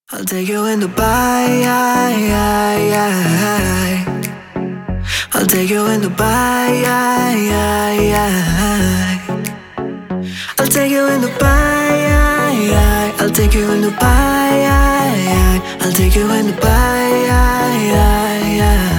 I'll take you in Dubai. I'll take you in Dubai. I'll take you in Dubai. I'll take you in Dubai. I'll take you in Dubai.